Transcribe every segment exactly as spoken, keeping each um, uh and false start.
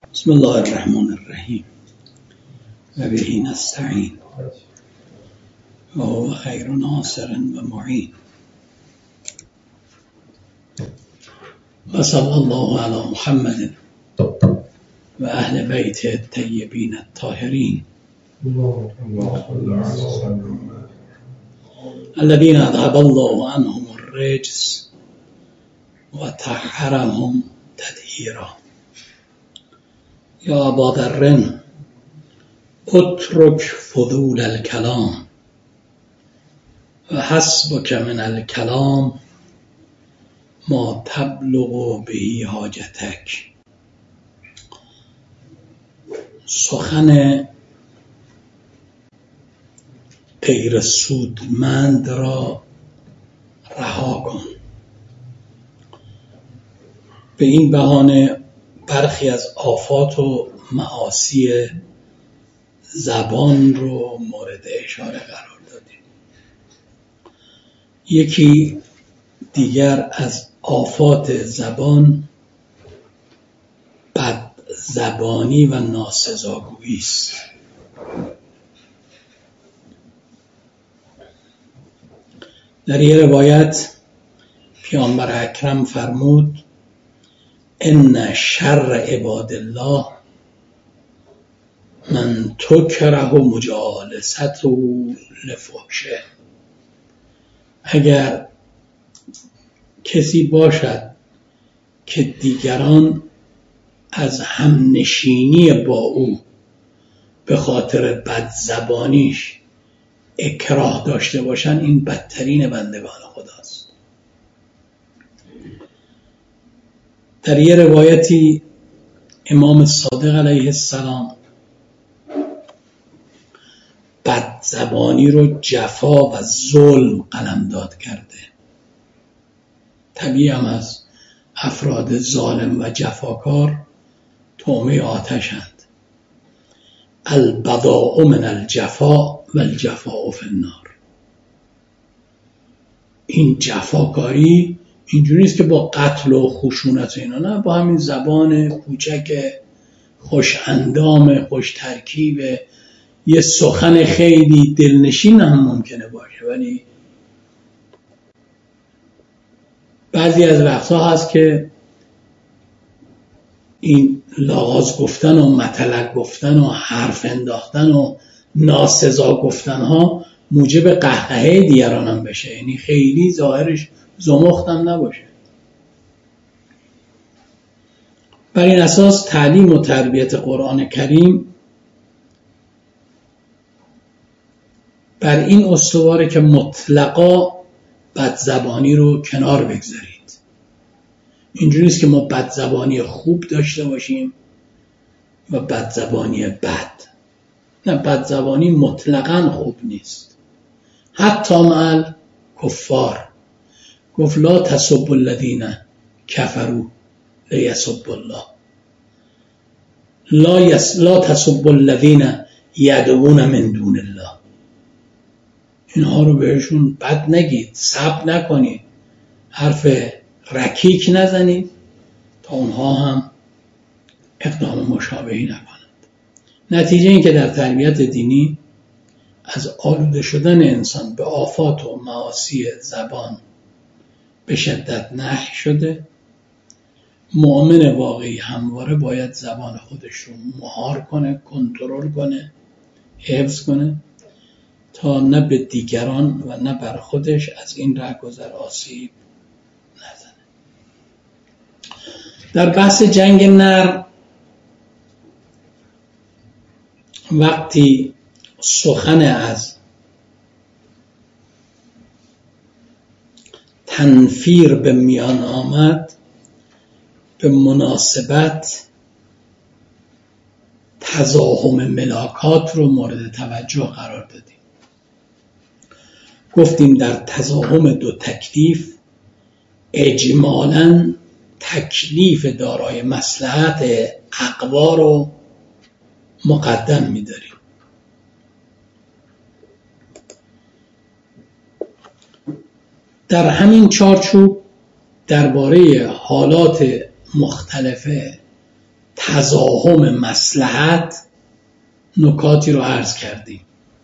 بسم الله الرحمن الرحیم و به نستعین و هو خیر ناصر و معین و صلی الله علی محمد و اهل بیت الطیبین الطاهرین الذين اذهب الله عنهم الرجس و طهرهم تطهیرا. یا ابا ذر اترک فضول الکلام و حسبک من الکلام ما تبلغ به حاجتک. سخن غیر سودمند را رها کن. به این بهانه برخی از آفات و معاصی زبان رو مورد اشاره قرار دادیم. یکی دیگر از آفات زبان بد زبانی و ناسزاگویی است. در یه روایت پیامبر اکرم فرمود ان شر عباد الله من تکره مجالسته لفحشه. اگر کسی باشد که دیگران از همنشینی با او به خاطر بد زبانیش اکراه داشته باشن، این بدترین بندگان خداست. در یه روایتی امام صادق علیه السلام بد زبانی رو جفا و ظلم قلمداد کرده. طبیعی هم از افراد ظالم و جفاکار طعمه آتشند. البضاء من الجفا و الجفاء فی النار. این جفاکاری اینجوری نیست که با قتل و خشونت و اینا، نه، با همین زبان کوچک خوش اندام خوش ترکیب یه سخن خیلی دلنشین هم ممکنه باشه، ولی بعضی از وقتها هست که این لاغاز گفتن و مطلق گفتن و حرف انداختن و ناسزا گفتن ها موجب قهقهه دیگران هم بشه، یعنی خیلی ظاهرش زمختم نباشه. بر این اساس تعلیم و تربیت قرآن کریم بر این استواره که مطلقا بدزبانی رو کنار بگذارید. اینجوری نیست که ما بدزبانی خوب داشته باشیم و بدزبانی بد. نه، بدزبانی مطلقا خوب نیست. حتی مع کفار گفت لا تسبوا الذین کفروا لیسبوا الله، لا یس لا تسبوا الذین یدعون من دون الله. اینها رو بهشون بد نگید، سب نکنید، حرف رکیک نزنید تا اونها هم اقدام مشابهی نکنند. نتیجه این که در تربیت دینی از آلوده شدن انسان به آفات و معاصی زبان به شدت نهی شده. مؤمن واقعی همواره باید زبان خودش رو مهار کنه، کنترل کنه، حفظ کنه تا نه به دیگران و نه بر خودش از این رهگذر آسیب نزنه. در بحث جنگ نرم وقتی سخن از تنفیر به میان آمد، به مناسبت تزاحم ملاکات رو مورد توجه قرار دادیم. گفتیم در تزاحم دو تکلیف اجمالاً تکلیف دارای مصلحت اقوا رو مقدم می‌داریم. در همین چارچوب درباره حالات مختلف تزاحم مصلحت نکاتی رو عرض کردیم.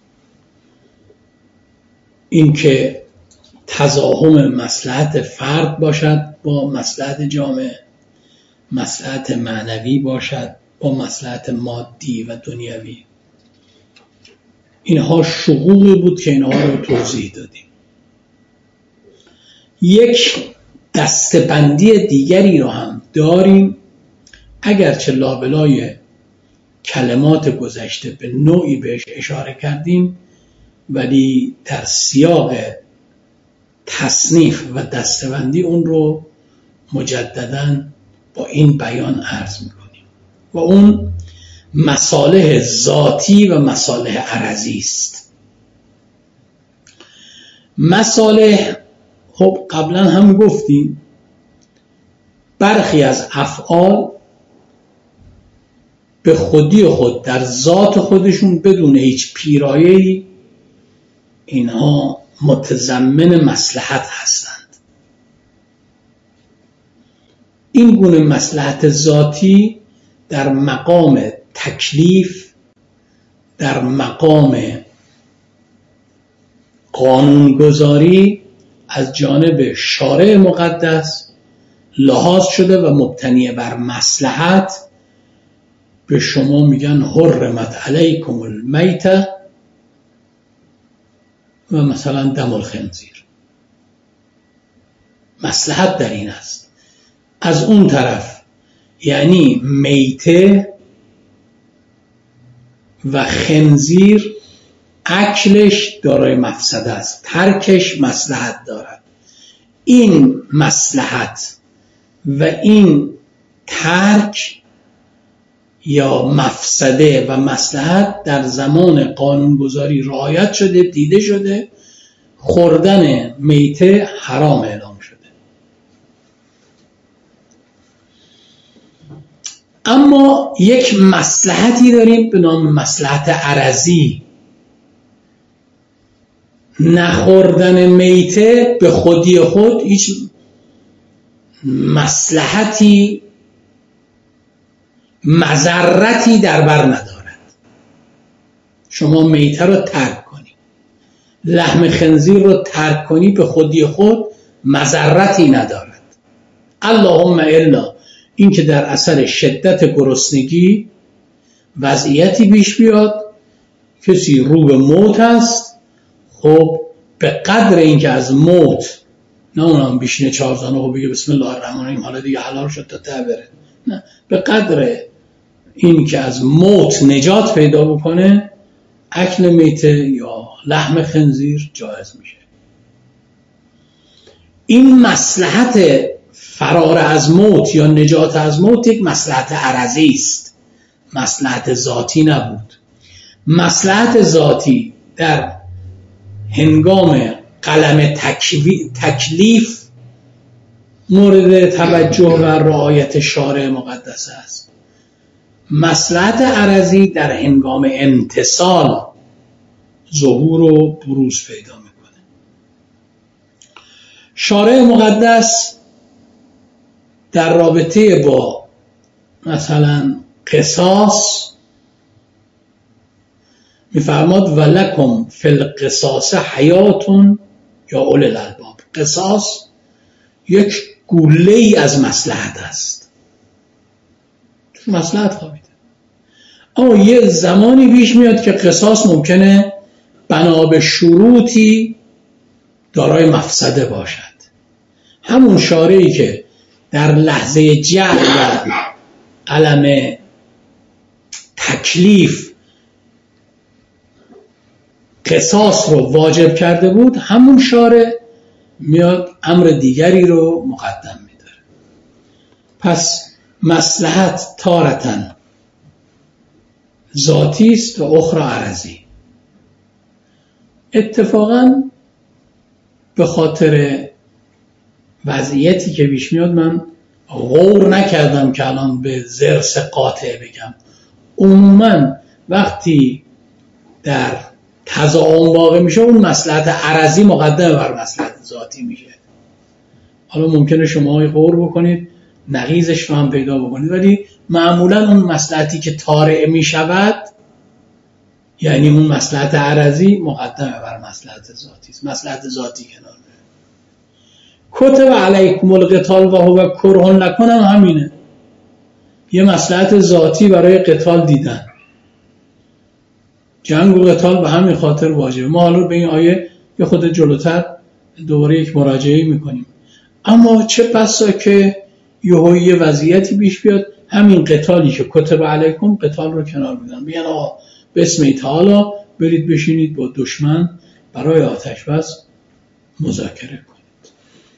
اینکه تزاحم مصلحت فرد باشد با مصلحت جامعه، مصلحت معنوی باشد با مصلحت مادی و دنیوی. اینها شقوقی بود که اینها رو توضیح دادیم. یک دسته‌بندی دیگری رو هم داریم، اگرچه لابلای کلمات گذشته به نوعی بهش اشاره کردیم، ولی در سیاق تصنیف و دسته‌بندی اون رو مجدداً با این بیان عرض میکنیم و اون مصالح ذاتی و مصالح عرضی است. مصالح، خب قبلا هم گفتیم، برخی از افعال به خودی خود در ذات خودشون بدون هیچ پیرایه‌ای اینها متضمن مصلحت هستند. این گونه مصلحت ذاتی در مقام تکلیف، در مقام قانونگذاری از جانب شارع مقدس لحاظ شده و مبتنی بر مصلحت به شما میگن حرمت علیکم المیتة و مثلا دم الخنزیر. مصلحت در این است. از اون طرف یعنی میته و خنزیر اکلش دارای مفسده است، ترکش مصلحت دارد. این مصلحت و این ترک یا مفسده و مصلحت در زمان قانونگذاری رعایت شده، دیده شده، خوردن میته حرام اعلام شده. اما یک مصلحتی داریم به نام مصلحت عرضی. نخوردن میته به خودی خود هیچ مصلحتی، مضرتی در بر ندارد. شما میته رو ترک کنی، لحم خنزیر رو ترک کنی، به خودی خود مضرتی ندارد. اللهم الا این که در اثر شدت گرسنگی وضعیتی پیش بیاد، کسی رو به موت است، خب به قدر اینکه از موت نه اونم بیشینه چهار زانو و بگه بسم الله الرحمن الرحیم حالا دیگه حلال شد تا ته بره، نه، به قدر این که از موت نجات پیدا بکنه اکل میته یا لحم خنزیر جایز میشه. این مصلحت فرار از موت یا نجات از موت یک مصلحت عرضی است، مصلحت ذاتی نبود. مصلحت ذاتی در هنگام قلم تکلیف مورد توجه و رعایت شارع مقدس است. مصلحت عرضی در هنگام امتثال ظهور و بروز پیدا میکنه. شارع مقدس در رابطه با مثلا قصاص میفرماد ولکم فی القصاص حیات یا اولی الالباب. قصاص یک گوله ای از مصلحت است، مصلحت خوابیده. اما یه زمانی پیش میاد که قصاص ممکنه بنا به شروطی دارای مفسده باشد. همون شارعی که در لحظه جهل و قلم تکلیف قصاص رو واجب کرده بود، همون شارع میاد امر دیگری رو مقدم میداره. پس مصلحت تارةً ذاتی است و اخرى عرضی. اتفاقاً به خاطر وضعیتی که پیش میاد من غور نکردم که الان به ضرس قاطع بگم. عموماً وقتی در تضاعف واقع میشه اون مصلحت عرضی مقدم بر مصلحت ذاتی میشه. حالا ممکنه شما غور بکنید نقیضش رو هم پیدا بکنید، ولی معمولا اون مصلحتی که طارئ می شود، یعنی اون مصلحت عرضی، مقدمه بر مصلحت ذاتی است. مصلحت ذاتی کنار بره. کتب علیکم القتال و هو کرها لکم هم همینه، یه مصلحت ذاتی برای قتال دیدن. جنگ و قتال به همین خاطر واجبه. ما حالا به این آیه یه خود جلوتر دوباره یک مراجعه میکنیم. اما چه بسا که یهویی وضعیتی پیش بیاد، همین قتالی که کتب علیکم، قتال رو کنار میدن، بیان آقا بسم تعالی برید بشینید با دشمن برای آتش بس مذاکره کنید.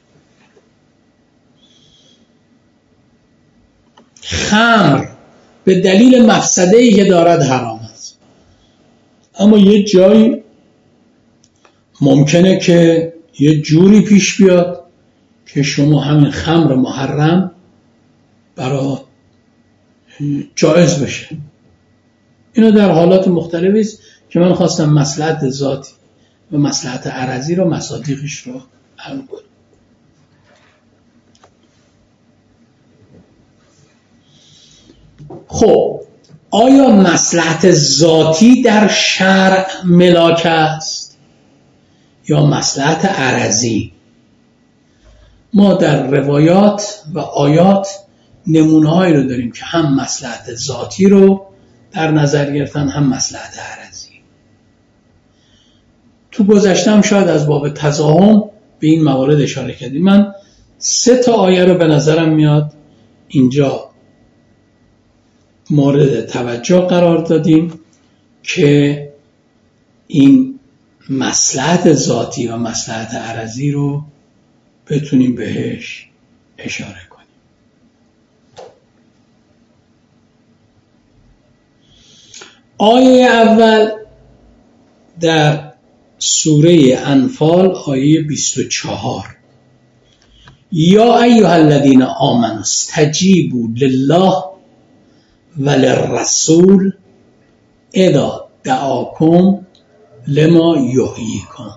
خمر به دلیل مفسده‌ای که دارد حرام است، اما یه جایی ممکنه که یه جوری پیش بیاد که شما همین خمر محرم برای جایز بشه. اینو در حالات مختلفی است که من خواستم مصلحت ذاتی و مصلحت عرضی رو، مصادیقش رو حل کنم. خب آیا مصلحت ذاتی در شرع ملاک است یا مصلحت عرضی؟ ما در روایات و آیات نمونه‌هایی رو داریم که هم مصلحت ذاتی رو در نظر گرفتن، هم مصلحت عرضی. تو گذشتم شاید از باب تزاحم به این موارد اشاره کردیم. من سه تا آیه رو به نظرم میاد اینجا مورد توجه قرار دادیم که این مصلحت ذاتی و مصلحت عرضی رو بتونیم بهش اشاره کنیم. آیه اول در سوره انفال آیه بیست و چهار، یا ایها الذین آمنوا استجیبوا لله وللرسول اذا دعاکم لما یحییکم.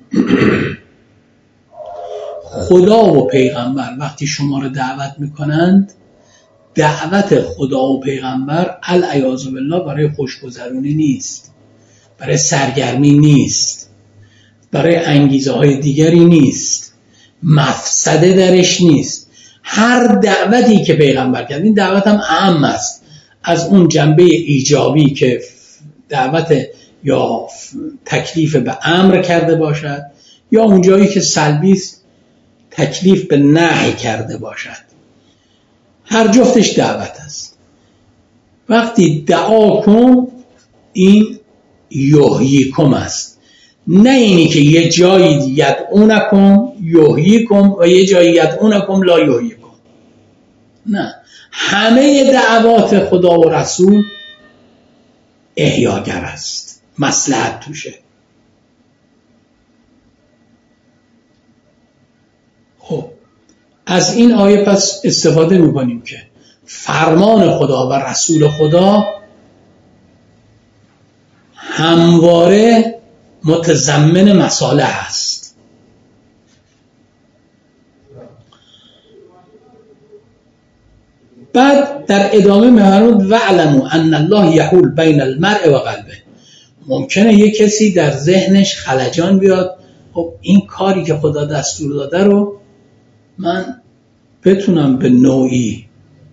خدا و پیغمبر وقتی شما رو دعوت میکنند، دعوت خدا و پیغمبر العیاذ بالله برای خوشگذرونی نیست، برای سرگرمی نیست، برای انگیزه های دیگری نیست، مفسده درش نیست. هر دعوتی که پیغمبر کرد، این دعوت هم اهم است از اون جنبه ایجابی که دعوت یا تکلیف به امر کرده باشد، یا اون جایی که سلبی است تکلیف به نهی کرده باشد. هر جفتش دعوت است. وقتی دعاکم، این یحییکم است، نه اینی که یه جایی یدعونکم یحییکم و یه جایی یدعونکم لا یحییکم. نه، همه دعوات خدا و رسول احیاگر است، مصلحت توشه. خب از این آیه پس استفاده میکنیم که فرمان خدا و رسول خدا همواره متضمن مصالح است. بعد در ادامه می‌فرمود وَاعْلَمُوا أَنَّ اللَّهَ يَحُولُ بَيْنَ الْمَرْءِ وَقَلْبِهِ. ممکنه یک کسی در ذهنش خلجان بیاد، خب این کاری که خدا دستور داده رو من بتونم به نوعی،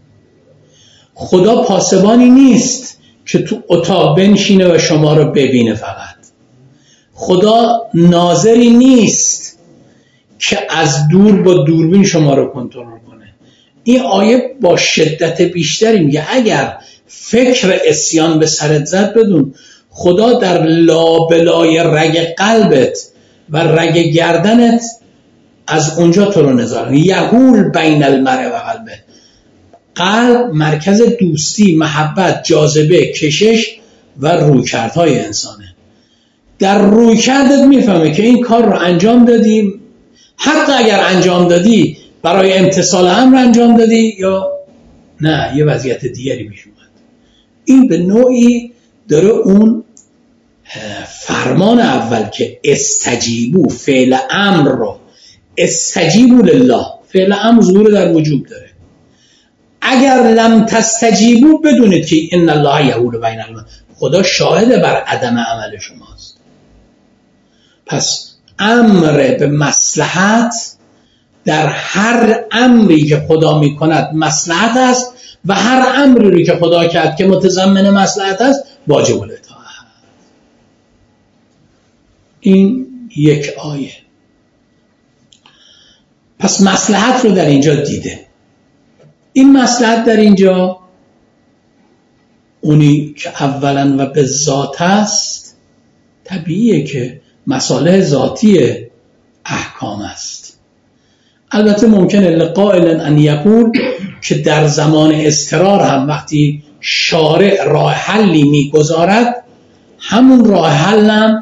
خدا پاسبانی نیست که تو اتاق بنشینه و شما رو ببینه، فقط خدا ناظری نیست که از دور با دوربین شما رو کنترل کنه. این آیه با شدت بیشتری میگه اگر فکر عصیان به سرت زد، بدون خدا در لابلای رگ قلبت و رگ گردنت از اونجا تو رو نظر یحول بین المرء و قلبه. قلب مرکز دوستی، محبت، جاذبه، کشش و رویکردهای انسانه. در رویکردت میفهمه که این کار رو انجام دادیم، حتی اگر انجام دادی برای امتثال امر انجام دادی یا نه یه وضعیت دیگری پیش اومد. این به نوعی داره اون فرمان اول که استجیبو، فعل امر رو استجیبو لله، فعل امر ظهور در وجوب داره. اگر لم تستجیبوا بدونید که ان الله یحول بین المرء، خدا شاهد بر عدم عمل شماست. پس امر به مصلحت در هر امری که خدا میکند مصلحت است و هر امری رو که خدا کرد که متضمن مصلحت است واجب الاطاعت. این یک آیه. پس مصلحت رو در اینجا دیده. این مصلحت در اینجا اونی که اولا و به ذات است، طبیعیه که مصالح ذاتی احکام است. البته ممکنه لقائل ان یقول که در زمان اضطرار هم وقتی شارع راه حلی میگذارد، همون راه حل هم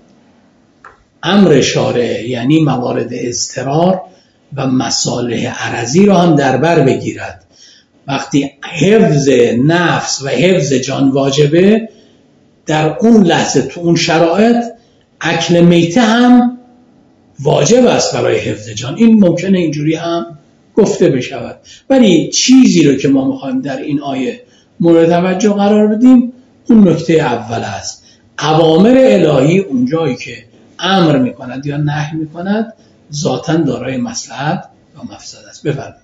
امر شارع، یعنی موارد اضطرار و مصالح عرضی رو هم در بر بگیرد. وقتی حفظ نفس و حفظ جان واجبه، در اون لحظه تو اون شرایط اکل میته هم واجب است برای حفظ جان. این ممکنه اینجوری هم گفته بشود، ولی چیزی رو که ما میخوایم در این آیه مورد توجه قرار بدیم اون نکته اول است. اوامر الهی اونجایی که امر میکند یا نهی میکند ذاتاً دارای مصلحت و مفسد است. بفرمایید.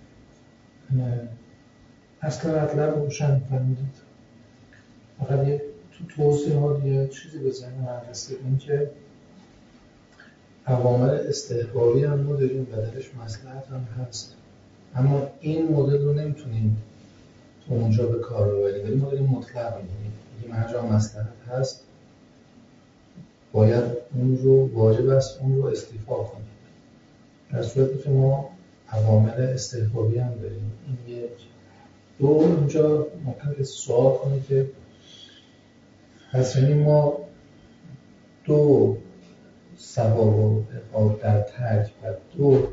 اصلا مطلب روشن فرمودید. فقط یه تو توضیحات یه چیزی به ذهن من رسید، این که اوامر استحبابی هم ما داریم و درش مصلحت هم هست، اما این مدل رو نمیتونیم تو اونجا به کار ببریم، ولی ما داریم مطلق میگیم میگیم هر جا مصلحت هست باید اون رو واجب است اون رو استیفا کنیم، در صورتی که ما اوامر استحبابی هم داریم. این یک. دو، اونجا ممکنه سوال کنه که پس یعنی ما دو ثواب و عقاب در ترک و دو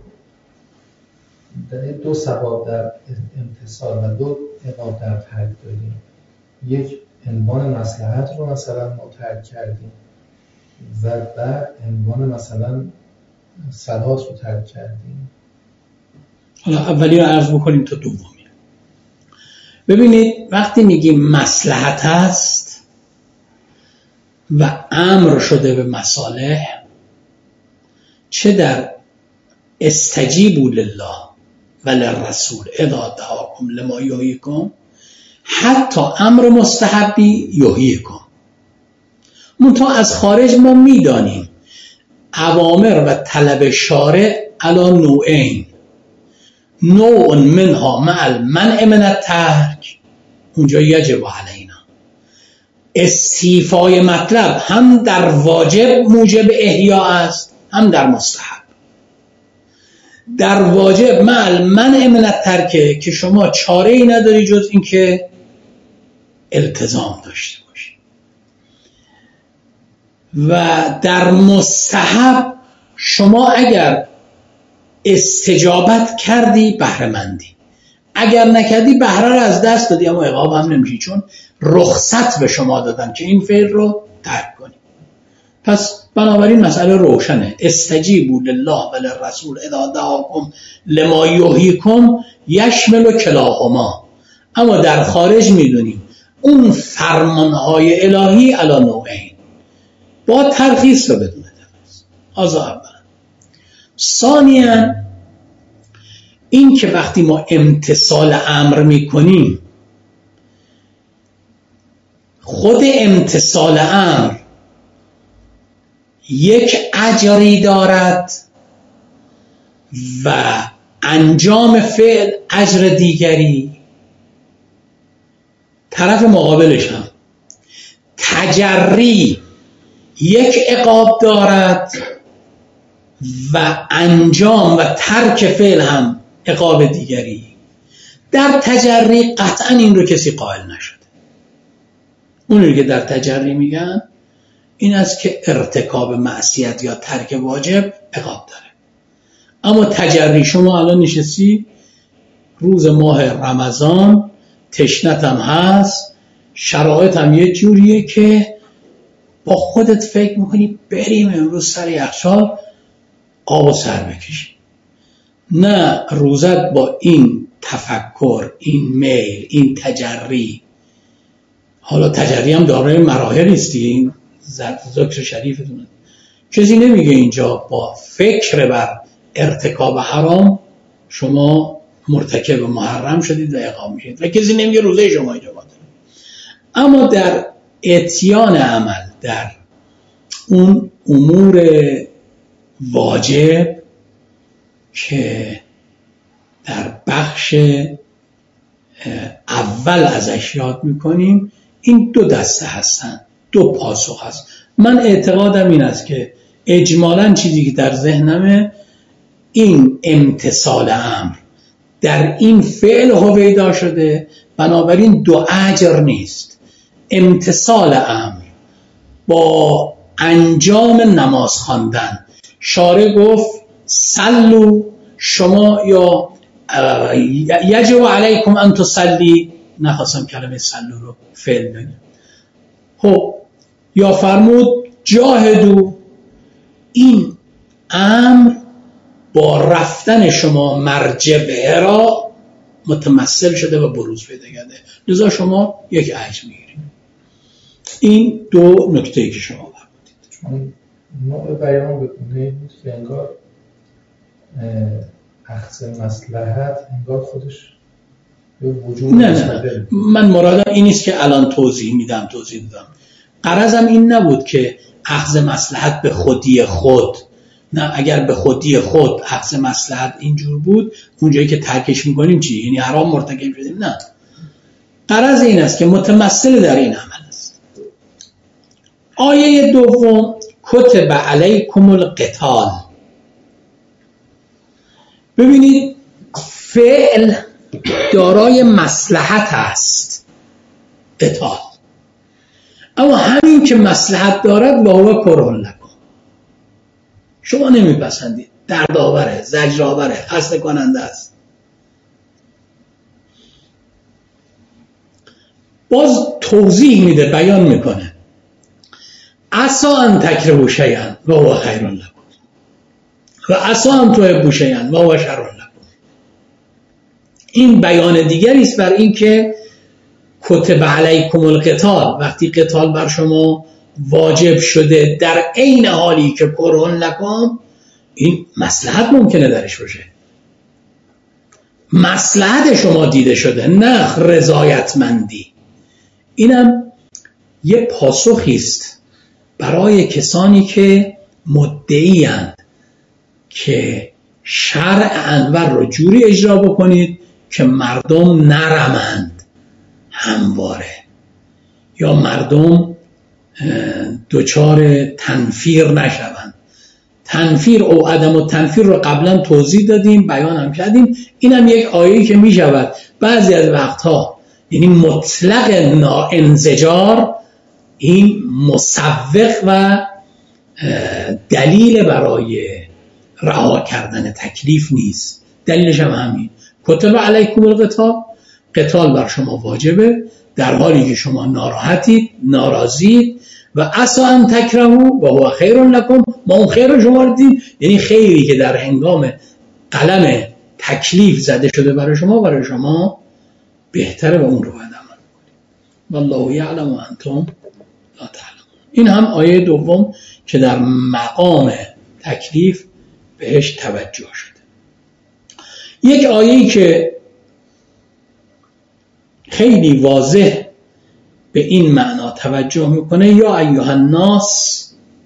دو ثواب در امتثال و دو عقاب در ترک داریم. یک عنوان مصلحت رو مثلا ما ترک کردیم و بعد عنوان مثلا صلات رو ترک کردیم. حالا اولی رو عرض بکنیم تا دومی. ببینید وقتی میگیم مصلحت هست و امر شده به مصالح، چه در استجیبوا لله و للرسول اذا دعاکم لما یحییکم، حتی امر مستحبی یحییکم. منتها از خارج ما میدانیم اوامر و طلب شارع علی نوعین، نوع منها مع المنع من الترک، اونجا یجب علینا. استیفای مطلب هم در واجب موجب احیا است هم در مستحب. در واجب مع المنع من الترک که شما چاره ای نداری جز اینکه التزام داشته باشی، و در مستحب شما اگر استجابت کردی بهره مندی، اگر نکردی بهره رو از دست دادی، اما عقاب هم نمیشی، چون رخصت به شما دادن که این فعل رو ترک کنی. پس بنابراین مسئله روشنه. استجیبوا لله و للرسول اذا دعاکم لما یحییکم یشمل کلاهما. اما در خارج میدونیم اون فرمانهای الهی علی نوعین، با ترخیص و بدون ترخیص. آزا اولا. ثانیاً این که وقتی ما امتثال امر میکنیم، خود امتثال امر یک اجری دارد و انجام فعل اجر دیگری. طرف مقابلش هم تجری یک عقاب دارد و انجام و ترک فعل هم عقاب دیگری. در تجری قطعا این رو کسی قائل نشده. اونی که در تجری میگن این است که ارتکاب معصیت یا ترک واجب عقاب داره. اما تجری شما الان نشستی روز ماه رمضان، تشنت هم هست، شرایط هم یه جوریه که با خودت فکر میکنی بریم امروز سر یخچال آب و سر بکشیم. نه روزت با این تفکر، این میل، این تجری، حالا تجری هم دارای مراحل است، این ذکر شریفتونه، کسی نمیگه اینجا با فکر بر ارتکاب حرام شما مرتکب محرم شدید و اقام میشید و کسی نمیگه روزه شما اینجا باطله. اما در اتیان عمل، در اون امور واجب که در بخش اول ازش یاد میکنیم، این دو دسته هستن، دو پاسخ هست. من اعتقادم این است که اجمالاً چیزی که در ذهنمه این امتثال امر در این فعل هویدا شده، بنابراین دو اجر نیست. امتثال امر با انجام نماز خواندن، شارع گفت صلو، شما یا یجب علیکم ان تصلی، نخواستم کلمه صلو رو فعل بگم، خب یا فرمود جاهدو، این امر با رفتن شما مرجع به حرا متمثل شده و بروز پیدا کرده، لذا شما یک اجر میگیرید. این دو نکته ای که شما فرمودید. چون نوع بیان به گونه‌ای بود که انگار اخذ مصلحت انگار خودش به وجود نه نه نه من مرادم این نیست که الان توضیح میدم توضیح دادم. غرضم این نبود که اخذ مصلحت به خودی خود، نه، اگر به خودی خود اخذ مصلحت اینجور بود اونجایی که ترکش میکنیم چی؟ یعنی حرام مرتکب شدیم؟ نه، غرض این است که متمثل در این عمل است. آیه دوم کتب علیکم القتال، ببینید فعل دارای مصلحت است، قتال، اما همین که مصلحت دارد و هو کره لکم، شما نمیپسندید، دردآوره، زجرآوره، خسته کننده است. باز توضیح میده، بیان میکنه عسى ان تکرهوا شیئا و هو خیر لکم و عسى ان تحبوا شیئا و هو شر لکم. این بیان دیگری است بر این که کتب علیکم القتال، وقتی قتال بر شما واجب شده در عین حالی که کره لکم، این مصلحت ممکنه درش باشه، مصلحت شما دیده شده، نه رضایتمندی. اینم یه پاسخی است برای کسانی که مدعی‌اند که شرع انور رو جوری اجرا بکنید که مردم نرمند همواره، یا مردم دچار تنفیر نشوند. تنفیر او عدم و تنفیر رو قبلا توضیح دادیم، بیان هم کردیم. اینم یک آیه‌ای که می شود بعضی از وقتها، یعنی مطلق ناانزجار، این مسوق و دلیل برای رها کردن تکلیف نیست. دلیلش هم همین، کتب علیکم القتال، قتال بر شما واجبه در حالی که شما ناراحتید، ناراضید، و عسى ان تکرهوا و هو خیر لکم، ما اون خیر شما رو دید، یعنی خیری که در هنگام قلم تکلیف زده شده برای شما، برای شما بهتره و اون رو باید عمل کنید. والله یعلم و انتم لا تعلمون. این هم آیه دوم که در مقام تکلیف بهش توجه شده. یک آیه‌ای که خیلی واضح به این معنا توجه میکنه، یا ایها الناس،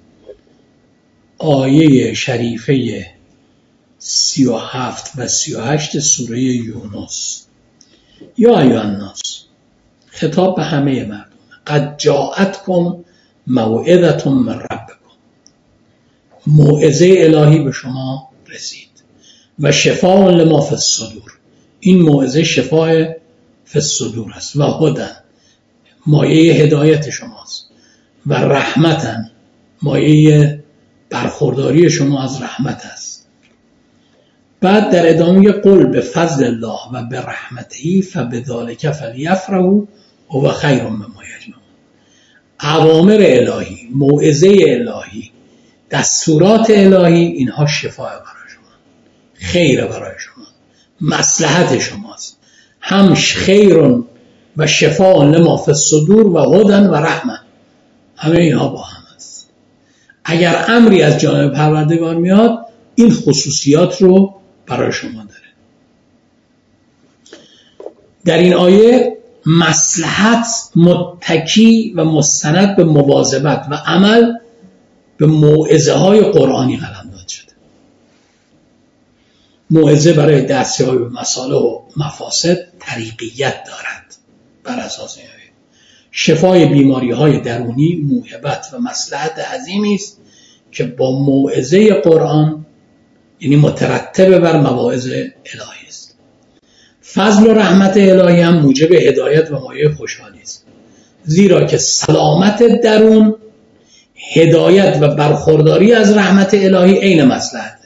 آیه شریفه سی و هفت و سی و هشت سوره یونس. یا ایها الناس، خطاب به همه مردم، قد جاءتکم موعظة من ربکم، موعظه الهی به شما رسید، و شفاء لما فی الصدور، این موعظه شفاء فی الصدور است، و هدی، مایه هدایت شماست، و رحمتاً، مایه برخورداری شما از رحمت است. بعد در ادامه قل به فضل الله و به رحمته فبذلک فلیفرحوا هو خیر مما یجمعون. اوامر الهی، موعظه الهی، دستورات الهی، اینها شفاء برای شما، خیر برای شما، مصلحت شماست. هم خیر و شفاء لما فی الصدور و هدی و رحمه، همه اینها با هم است. اگر امری از جانب پروردگار میاد این خصوصیات رو برای شما داره. در این آیه مصلحت متکی و مستند به مواظبت و عمل به موعظه های قرآنی قلمداد شده. موعظه برای دستیابی به مصالح و مفاسد طریقیت دارد. بر اساس این آیه شفای بیماری های درونی موهبت و مصلحت عظیمی است که با موعظه قرآن، یعنی مترتب بر مواعظ الهی است. فضل و رحمت الهی هم موجب هدایت و مایه خوشحالی است، زیرا که سلامت درون، هدایت و برخورداری از رحمت الهی عین مصلحته.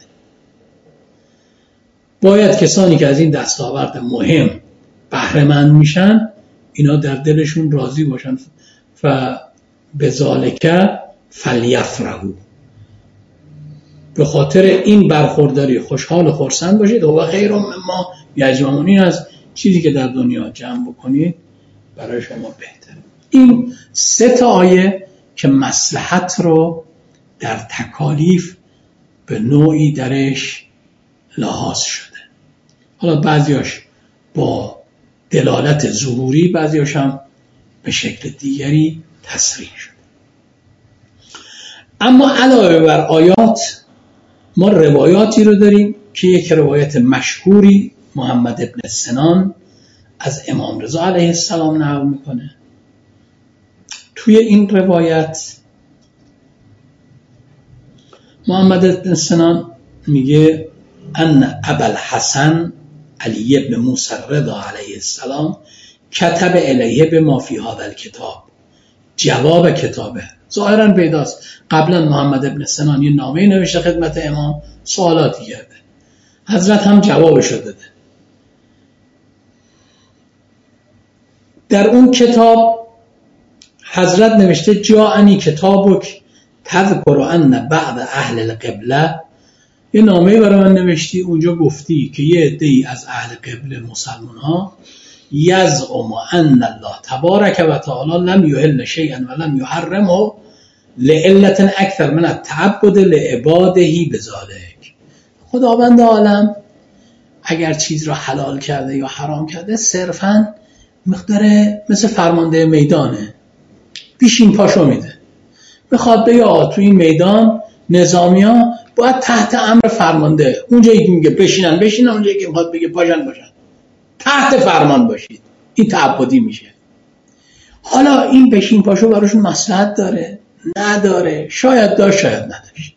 باید کسانی که از این دستاورد مهم بهره مند میشن اینا در دلشون راضی باشن. و بذالک فلیفرحوا، به خاطر این برخورداری خوشحال و خرسند باشید. و خیر مما یجمعون، این از چیزی که در دنیا جمع بکنید برای شما بهتره. این سه تا آیه که مصلحت رو در تکالیف به نوعی درش لحاظ شده. حالا بعضیاش با دلالت ظهوری، بعضیاش هم به شکل دیگری تصریح شده. اما علاوه بر آیات ما روایاتی رو داریم که یک روایت مشهوری محمد ابن سنان از امام رضا علیه السلام نقل میکنه. توی این روایت محمد ابن سنان میگه ان ابوالحسن علی ابن موسی رضا علیه السلام کتب الیه به ما فی هذا الکتاب، جواب کتابه. ظاهرا پیداست قبلا محمد ابن سنان یه نامه نوشته خدمت امام، سوالاتی کرده، حضرت هم جوابشو داده. در اون کتاب حضرت نوشته جاءنی کتابک تذکر ان بعض اهل القبله، یه نامه برای من نوشتی، اونجا گفتی که یه عده‌ای از اهل قبله مسلمان ها یزعم ان الله تبارک و تعالی لم یحل شیئا و لم یحرمه لعلة اکثر من التعبد لعباده بذلک. خداوند عالم اگر چیز را حلال کرده یا حرام کرده صرفاً مقداره مثل فرمانده میدانه، پیشین پاشو میده، بخواد بگه آقا تو این میدان نظامی ها باید تحت امر فرمانده، اونجایی که میگه بشینن بشینن، اونجایی که میخواد بگه پاشن باشن، تحت فرمان باشید. این تعبدی میشه. حالا این بشین پاشو براشون مصلحت داره نداره؟ شاید داشت شاید نداشت.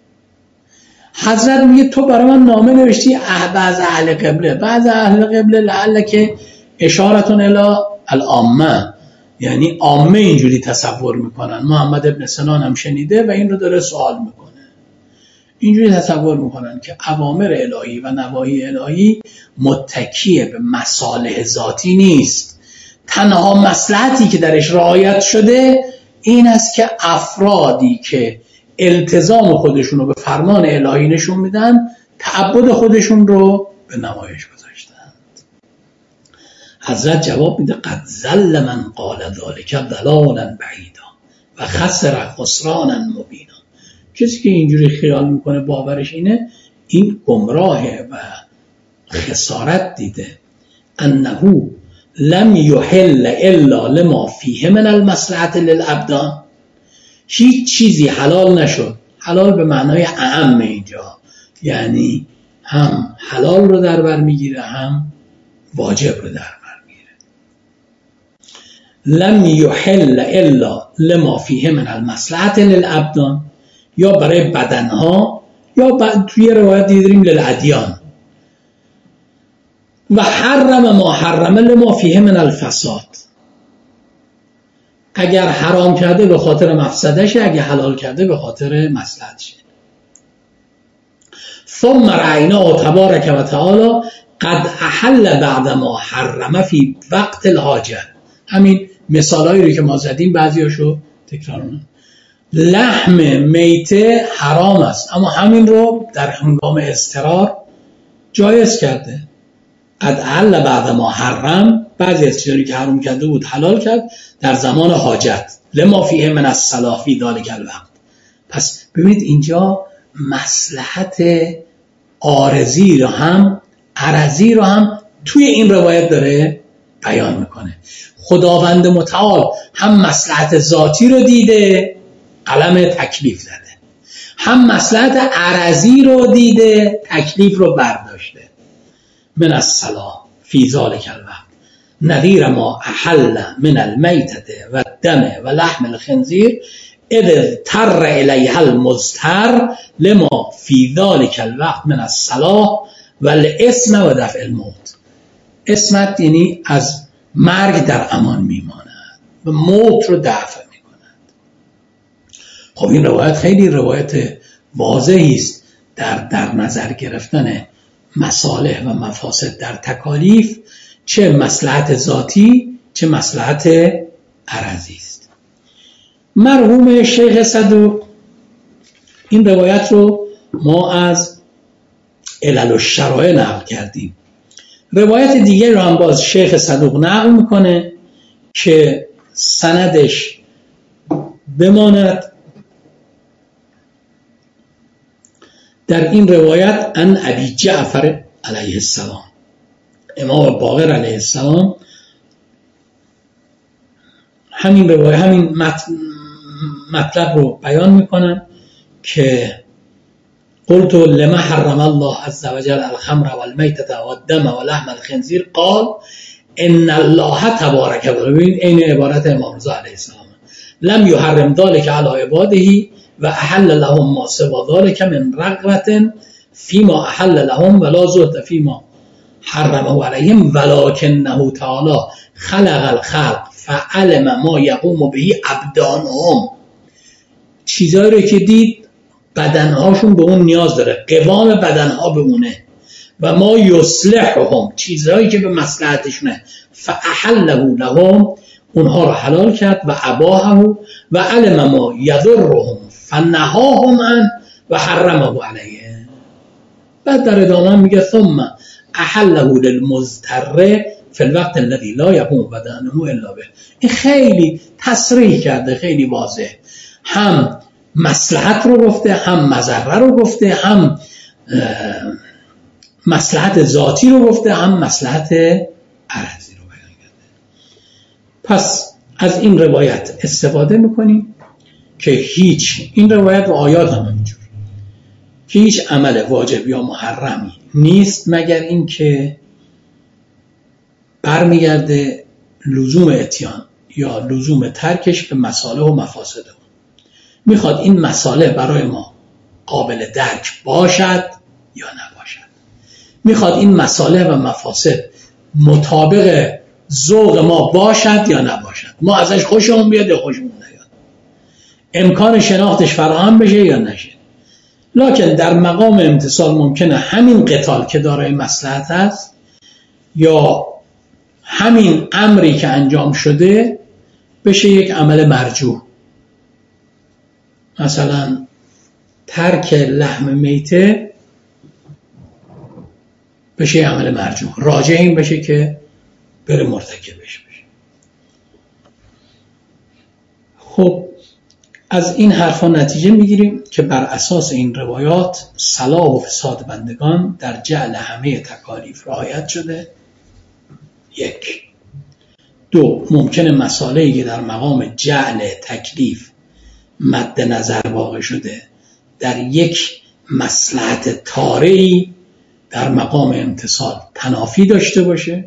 حضرت میگه تو برای من نامه نوشتی بعض اهل قبله، بعض اهل قبله لعل که اشارتون الی العامه، یعنی عامه اینجوری تصور میکنن. محمد ابن سنان هم شنیده و این رو داره سوال میکنه. اینجوری تصور میکنن که اوامر الهی و نواهی الهی متکیه به مصالح ذاتی نیست. تنها مصلحتی که درش رعایت شده این است که افرادی که التزام خودشون رو به فرمان الهی نشون میدن تعبد خودشون رو به نمایش گذاشتند. حضرت جواب میده قد ضل من قال ذلک ضلالا بعیدا و خسر خسرانا مبینا. کسی که اینجوری خیال میکنه باورش اینه، این گمراهه و خسارت دیده. انه لم یحل الا لما فیه من المصلحة للابدان، هیچ چیزی حلال نشد. حلال به معنای اعم اینجا، یعنی هم حلال رو در بر میگیره هم واجب رو در بر میگیره. لم یحل الا لما فیه من المصلحة للابدان، یا برای بدنها، یا توی روایت دیدیم للادیان. و حرم ما حرم لما فیه من الفساد، اگر حرام کرده به خاطر مفسدشه، اگر حلال کرده به خاطر مصلحتشه. ثم رأینا تبارک و تعالی قد احل بعد ما حرم فی وقت الحاجه. همین مثالایی رو که ما زدیم بعضیاشو تکرار کنم. لحم میته حرام است اما همین رو در هنگام اضطرار جایز کرده. قد احل بعد ما حرم، بعضی از چیزایی که حرام کرده بود حلال کرد در زمان حاجت، لما فیه من الصلاح فی ذلک الوقت. پس ببینید اینجا مصلحت عارضی رو هم عرضی رو هم توی این روایت داره بیان میکنه. خداوند متعال هم مصلحت ذاتی رو دیده، قلم تکلیف زده، هم مصلحت عرضی رو دیده، تکلیف رو برداشته. من الصلاة فی ذلک الوقت نظیر ما احل من المیتة و الدم و لحم الخنزیر اذ تر الیها المضطر لما فی ذلک الوقت من الصلاة و الاسم و دفع الموت. اسمت یعنی از مرگ در امان میماند و موت رو دفع میکند. خب این روایت خیلی روایت واضحی است در در نظر گرفتن مصالح و مفاسد در تکالیف، چه مصلحت ذاتی چه مصلحت عرضی است. مرحوم شیخ صدوق این روایت رو ما از علل الشرائع نقل کردیم. روایت دیگه رو هم باز شیخ صدوق نقل میکنه که سندش بماند. در این روایت ان ابی جعفر علیه السلام، امام باقر علیه السلام همین روایت همین مطلب رو بیان میکنن که قلت لما حرم الله عز وجل الخمر والمیتة والدم ولحم الخنزیر قال ان الله تبارک و تعالی، این عبارت امام رضا علیه السلام، لم يحرم ذلك على عباده و احل لهم ما سوى ذلك من رغبة فيما احل لهم ولا زهد فيما حرمه عليهم ولكنه تعالى خلق الخلق فعلم ما يقوم به ابدانهم. چیزایی رو که دید بدنهاشون به اون نیاز داره، قوام بدنها به اونه، و ما یصلحهم، چیزایی که به مصلحتشونه، فاحله لهم، اونها رو حلال کرد، و اباحه و علم ما یضرهم فنهاهم عن و حرمه علیه. بعد در ادامه میگه ثم احله للمضطر فی الوقت الذی لا یقوم بدنه الا به. این خیلی تصریح کرده، خیلی واضح، هم مصلحت رو گفته، هم مضره رو گفته، هم مصلحت ذاتی رو گفته، هم مصلحت عرضی رو بیان کرده. پس از این روایت استفاده میکنیم که هیچ، این روایت و آیات هم همینجور، که هیچ عمل واجب یا محرمی نیست مگر این که برمیگرده لزوم اتیان یا لزوم ترکش به مصالح و مفاسد اون. میخواد این مصالح برای ما قابل درک باشد یا نباشد، میخواد این مصالح و مفاسد مطابق ذوق ما باشد یا نباشد، ما ازش خوشمون بیاد یا خوشمون نیاد، امکان شناختش فراهم بشه یا نشه. لکن در مقام امتثال ممکنه همین قتال که دارای مصلحت است یا همین امری که انجام شده بشه یک عمل مرجوح. مثلا ترک لحم میته بشه عمل مرجوح، راجع این بشه که بره مرتکبش بشه. خب از این حرفا نتیجه میگیریم که بر اساس این روایات صلاح و فساد بندگان در جعل همه تکالیف رعایت شده. یک. دو، ممکنه مصالحی که در مقام جعل تکلیف مد نظر واقع شده در یک مصلحت طارئی در مقام امتثال تنافی داشته باشه.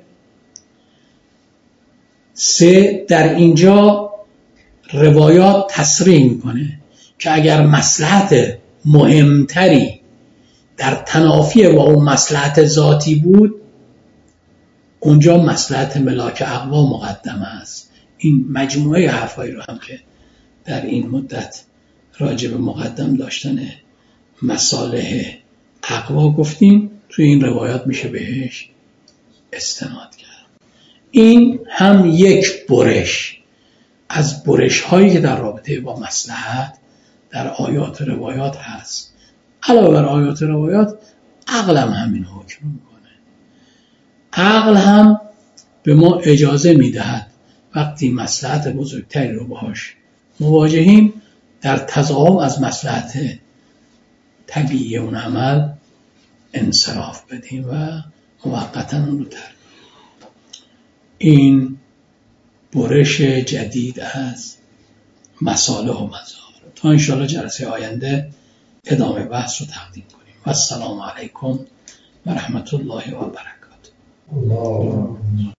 سه، در اینجا روایات تصریح میکنه که اگر مصلحت مهمتری در تنافی با اون مصلحت ذاتی بود، اونجا مصلحت ملاک اقوا مقدمه است. این مجموعه حرفایی رو هم که در این مدت راجع به مقدم داشتن مصالح اقوا گفتیم، توی این روایات میشه بهش استناد کرد. این هم یک برش از برش هایی که در رابطه با مصلحت در آیات روایات هست. علاوه بر آیات روایات عقلم همین حکم میکنه. عقل هم به ما اجازه میدهد وقتی مصلحت بزرگتری رو باهاش مواجهیم در تضاهم از مصلحت طبیعی اون عمل انصراف بدیم و موقتا اون رو ترک. این برش جدید از مصالح و مظاهر. تا انشاءالله جلسه آینده ادامه بحث رو تقدیم کنیم. و السلام علیکم و رحمت الله و برکاته.